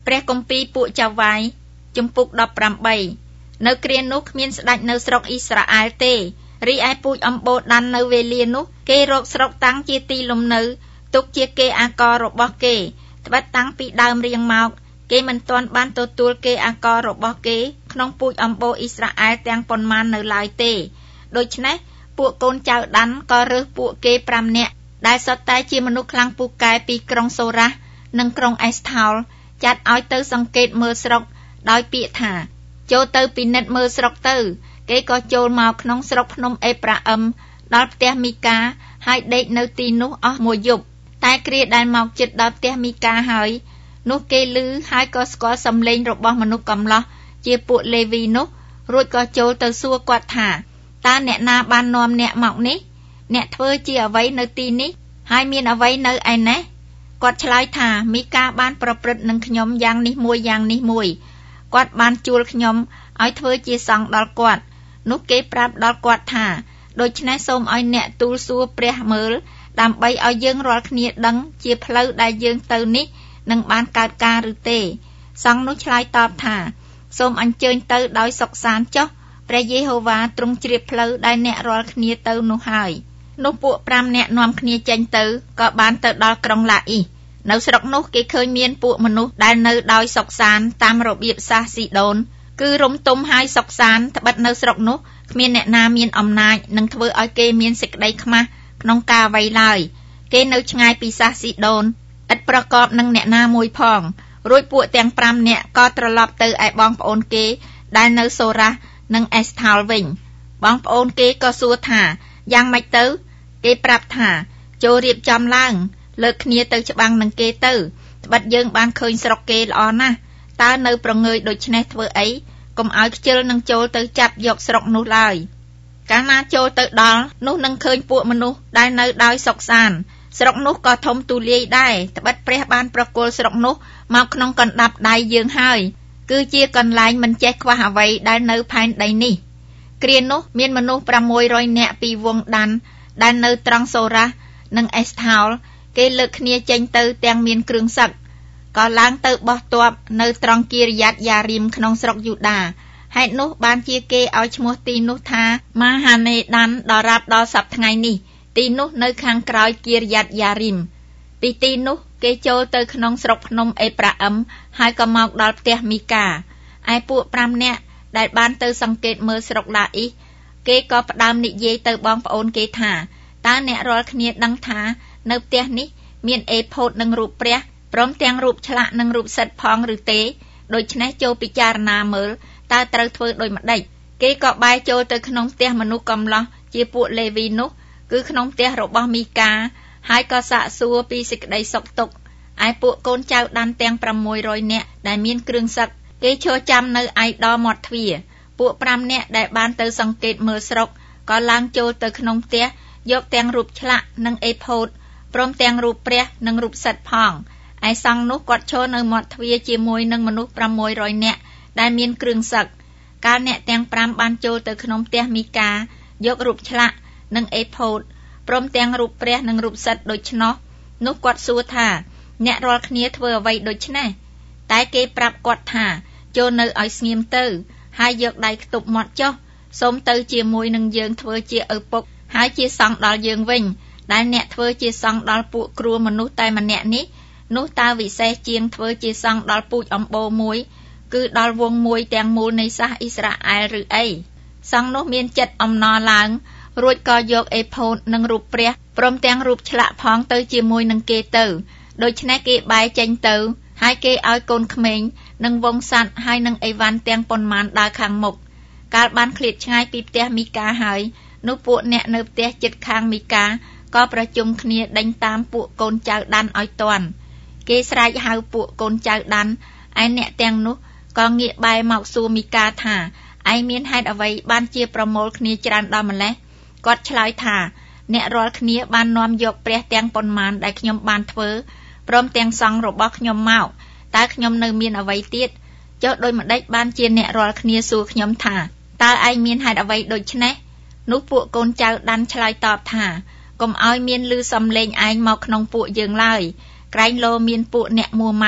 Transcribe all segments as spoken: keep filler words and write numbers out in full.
ព្រះគម្ពីរពួកចៅវាយជំពូកដប់ប្រាំបីនៅគ្រានោះគ្មានស្ដេចនៅស្រុកអ៊ីស្រាអែលទេរីឯពូជអំបូរដាននៅវេលានោះគេរកស្រុកតាំងជាទីលំនៅទុកជាគេអាកររបស់គេត្បិតតាំងពីដើមរៀងមកគេមិនទាន់បានទទួលគេអាកររបស់គេក្នុងពូជអំបូរអ៊ីស្រាអែលទាំងប៉ុន្មាននៅឡើយទេដូច្នេះពួកកូនចៅដានក៏រើសពួកគេប្រាំនាក់ដែលសុទ្ធតែជាមនុស្សខ្លាំងពូកែពីក្រុងសូរ៉ាស់និងក្រុងអេស្ថោលចាត់ឲ្យទៅសង្កេតមើលស្រុកដោយពាក្យថាចូលទៅពិនិត្យមើលស្រុកទៅគេក៏ចូលមកក្នុងស្រុកភ្នំអេប្រាអឹមដល់ផ្ទះមីកាហើយដេកនៅទីនោះអស់មួយយប់តែគ្រាដែលមកជិតដល់ផ្ទះមីកាហើយនោះគេឮហើយក៏ស្គាល់សំឡេងរបស់មនុស្សកំឡោះជាពួកលេវីនោះរួចក៏ចូលទៅសួរគាត់ថាតើអ្នកណាបាននាំអ្នកមកនេះអ្នកធ្វើជាអ្វីនៅទីនេះហើយមានអ្វីនៅឯណេះគាត់ឆ្លើយថាមីកាបានប្រព្រឹត្តនឹងខ្ញុំយ៉ាងនេះមួយយ៉ាងនេះមួយគាត់បានជួលខ្ញុំឲ្យធ្វើជាសង្ឃដល់គាត់នោះគេប្រាប់ដល់គាត់ថាដូច្នេះសូមឲ្យអ្នកទូលសួរព្រះមើលដើម្បីឲ្យយើងរាល់គ្នាដឹងជាផ្លូវដែលយើងទៅនេះនឹងបានកើតការឬទេសង្ឃនោះឆ្លើយតបថាសូមអញ្ជើញទៅដោយសុខសាន្តចុះព្រះយេហូវ៉ាទ្រង់ជ្រាបផ្លូវដែលអ្នករាល់គ្នាទៅនោះហើយនោះពួកប្រាំនាក់នាំគ្នាចេញទៅក៏បានទៅដល់ក្រុងឡាអ៊ីសនៅស្រុកនោះគេឃើញមានពួកមនុស្សដែលនៅដោយសុខសាន្តតាមរបៀបសាសស៊ីដូនគឺរំទុំហើយសុខសាន្តត្បិតនៅស្រុកនោះគ្មានអ្នកណាមានអំណាចនឹងធ្វើឲ្យគេមានសេចក្តីខ្មាស់ក្នុងការអ្វីឡើយគេនៅឆ្ងាយពីសាសស៊ីដូនឥតប្រកបនឹងអ្នកណាមួយផងរួចពួកទាំងប្រាំនាក់ក៏ត្រឡប់ទៅឯបងប្អូនគេដែលនៅសូរ៉ាស់និងអេស្ថោលវិញបងប្អូនគេក៏សួរថាយ៉ាងម៉េចទៅគេប្រាប់ថាចូលរៀបចំឡើងលើកគ្នាទៅច្បាំងនឹងគេទៅត្បិតយើងបានឃើញស្រុកគេល្អណាស់តើនៅប្រងើយដូច្នេះធ្វើអីកុំឲ្យខ្ជិលនឹងចូលទៅចាប់យកស្រុកនោះឡើយកាលណាចូលទៅដល់នោះនឹងឃើញពួកមនុស្សដែលនៅដោយសុខសាន្តស្រុកនោះក៏ធំទូលាយដែរត្បិតព្រះបានប្រគល់ស្រុកនោះមកក្នុងកណ្ដាប់ដៃយើងហើយគឺជាកន្លែងមិនចេះខ្វះអ្វីដែលនៅផែនដីនេះគ្រានោះមានមនុស្សប្រាំមួយរយនាក់ពីវងដានដែលនៅត្រង់សូរ៉ាស់និងអេស្ថោលគេលើកគ្នាចេញទៅទាំងមានគ្រឿងសឹកក៏ឡើងទៅបោះទ័ពនៅត្រង់គិរិយាតយ៉ារីមក្នុងស្រុកយូដាហេតុនោះបានជាគេឲ្យឈ្មោះទីនោះថាម៉ាហានេដានដល់រាប់ដល់សប្តាហ៍ថ្ងៃនេះទីនោះនៅខាងក្រោយគិរិយាតយ៉ារីមពីទីនោះគេចូលទៅក្នុងស្រុកភ្នំអេប្រាអឹមហើយក៏មកដល់ផ្ទះមីកាឯពួកប្រាំនាក់ដែលបានទៅសង្កេតមើលស្រុកឡាអ៊ីសគេក៏ផ្ដើមនិយាយទៅបងប្អូនគេថាតើអ្នករាល់គ្នាដឹងថានៅផ្ទះនេះមានអេផូតនឹងរូបព្រះព្រមទាំងរូបឆ្លាក់និងរូបសិទ្ធផងឬទេដូច្នេះចូលពិចារណាមើលតើត្រូវធ្វើដូចម្ដេចគេក៏បែរចូលទៅក្នុងផ្ទះមនុស្សកំឡោះជាពួកលេវីនោះគឺក្នុងផ្ទះរបស់មីកាហើយក៏សាកសួរពីសេចក្តីសុខទុក្ខឯពួកកូនចៅដានទាំងប្រាំមួយរយនាក់ដែលមានគ្រឿងសឹកគេឈរចាំនៅឯដល់មាត់ទ្វារពួកប្រាំនាក់ដែលបានទៅសង្កេតមើលស្រុកក៏ឡើងចូលទៅក្នុងផ្ទះយកទាំងរូបឆ្លាក់និងអេផូតព្រមទាំងរូបព្រះនិងរូបសិទ្ធផងឯសង្ឃនោះគាត់ឈរនៅមាត់ទ្វារជាមួយនឹងមនុស្សប្រាំមួយរយនាក់ដែលមានគ្រឿងសឹកកាលអ្នកទាំងប្រាំបានចូលទៅក្នុងផ្ទះមីកាយករូបឆ្លាក់និងអេផូតព្រមទាំងរូបព្រះនិងរូបសិទ្ធដូច្នោះនោះគាត់សួរថាអ្នករាល់គ្នាធ្វើអ្វីដូច្នេះតែគេប្រាប់គាត់ថាចូលនៅឲ្យស្ងៀមទៅហើយយកដៃខ្ទប់មាត់ចុះសូមទៅជាមួយនឹងយើងធ្វើជាឪពុកហើយជាសង្ឃដល់យើងវិញដែលអ្នកធ្វើជាសង្ឃដល់ពួកគ្រួមនុស្សតែម្នាក់នេះនោះតើវិសេសជាងធ្វើជាសង្ឃដល់ពូជអម្បូរមួយគឺដល់វងមួយទាំងមូលនៃសាសអ៊ីស្រាអែលឬអីសង្ឃនោះមានចិត្តអំណរឡើងរួចក៏យកអេផូតនិងរូបព្រះព្រមទាំងរូបឆ្លាក់ផងទៅជាមួយនឹងគេទៅដូច្នេះគេបែរចេញទៅហើយគេឲ្យកូនក្មេងនិងវងសัตว์ហើយនឹងអីវ៉ាន់ទាំងប៉ុន្មានដើរខាងមុខកាលបានឃ្លាតឆ្ងាយពីផ្ទះមីកាហើយនោះពួកអ្នកនៅផ្ទះជិតខាងមីកាក៏ប្រជុំគ្នាដេញតាមពួកកូនចៅដានឲ្យទាន់គេស្រែកហៅពួកកូនចៅដានឯអ្នកទាំងនោះក៏ងាកបែរមកសួរមីកាថាឯងមានហេតុអ្វីបានជាប្រមូលគ្នាច្រើនដល់ម្លេះគាត់ឆ្លើយថាអ្នករាល់គ្នាបាននាំយកព្រះទាំងប៉ុន្មានដែលខ្ញុំបានធ្វើព្រមទាំងសង្ឃរបស់ខ្ញុំមកតើខ្ញុំនៅមានអ្វីទៀតចុះដូចម្ដេចបានជាអ្នករាល់គ្នាសួរខ្ញុំថាតើឯងមានហេតុអ្វីដូច្នេះនោះពួកកូនចៅដានឆ្លើយតបថាកុំឲ្យមានឮសំឡេងឯងមកក្នុងពួកយើងឡើយក្រែងលោមានពួកអ្នកមួម៉ៅ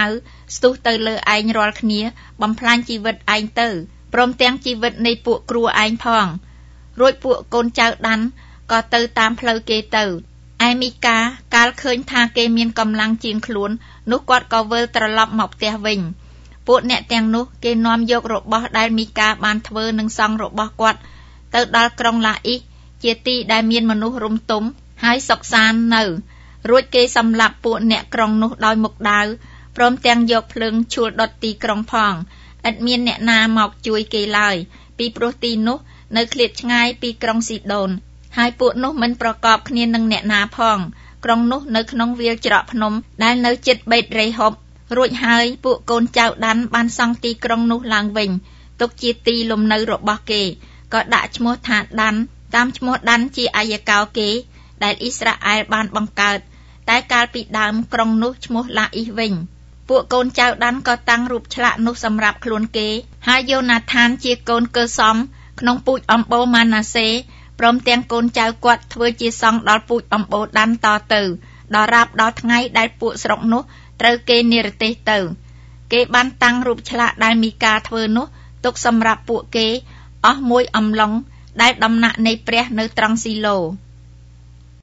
ស្ទុះទៅលើឯងរាល់គ្នាបំផ្លាញជីវិតឯងទៅព្រមទាំងជីវិតនៃពួកគ្រួឯងផងរួចពួកកូនចៅដានក៏ទៅតាមផ្លូវគេទៅឯមីកាកាលឃើញថាគេមានកម្លាំងជាងខ្លួននោះគាត់ក៏វិលត្រឡប់មកផ្ទះវិញពួកអ្នកទាំងនោះគេនាំយករបស់ដែលមីកាបានធ្វើនឹងសង់របស់គាត់ទៅដល់ក្រុងឡាអ៊ីសជាទីដែលមានមនុស្សរុំទុំហើយសុខសាន្តនៅរួចគេសម្លាប់ពួកអ្នកក្រុងនោះដោយមុខដាវព្រមទាំងយកភ្លើងឈូលដុតទីក្រុងផងឥតមានអ្នកណាមកជួយគេឡើយពីព្រោះទីនោះនៅឃ្លាតឆ្ងាយពីក្រុងស៊ីដូនហើយពួកនោះមិនប្រកបគ្នានឹងអ្នកណាផងក្រុងនោះនៅក្នុងវាលច្រកភ្នំដែលនៅជិតបេតរេហុបរួចហើយពួកកូនចៅដានបានសង់ទីក្រុងនោះឡើងវិញទុកជាទីលំនៅរបស់គេក៏ដាក់ឈ្មោះថាដានតាមឈ្មោះដានជាអាយកោគេដែលអ៊ីស្រាអែលបានបង្កើតតែកាលពីដើមក្រុងនោះឈ្មោះឡាអ៊ីសវិញពួកកូនចៅដានក៏តាំងរូបឆ្លាក់នោះសម្រាប់ខ្លួនគេហើយយ៉ូណាថានជាកូនកើសំក្នុងពូជអំបូរម៉ាណាសេព្រមទាំងកូនចៅគាត់ធ្វើជាសង្ឃដល់ពូជអំបូរដានតទៅដល់រាប់ដល់ថ្ងៃដែលពួកស្រុកនោះត្រូវគេនិរទេសទៅគេបានតាំងរូបឆ្លាក់ដែលមីកាធ្វើនោះទុកសម្រាប់ពួកគេអស់មួយអំឡុងដែលដំណាក់នៃព្រះនៅត្រង់ស៊ីឡូ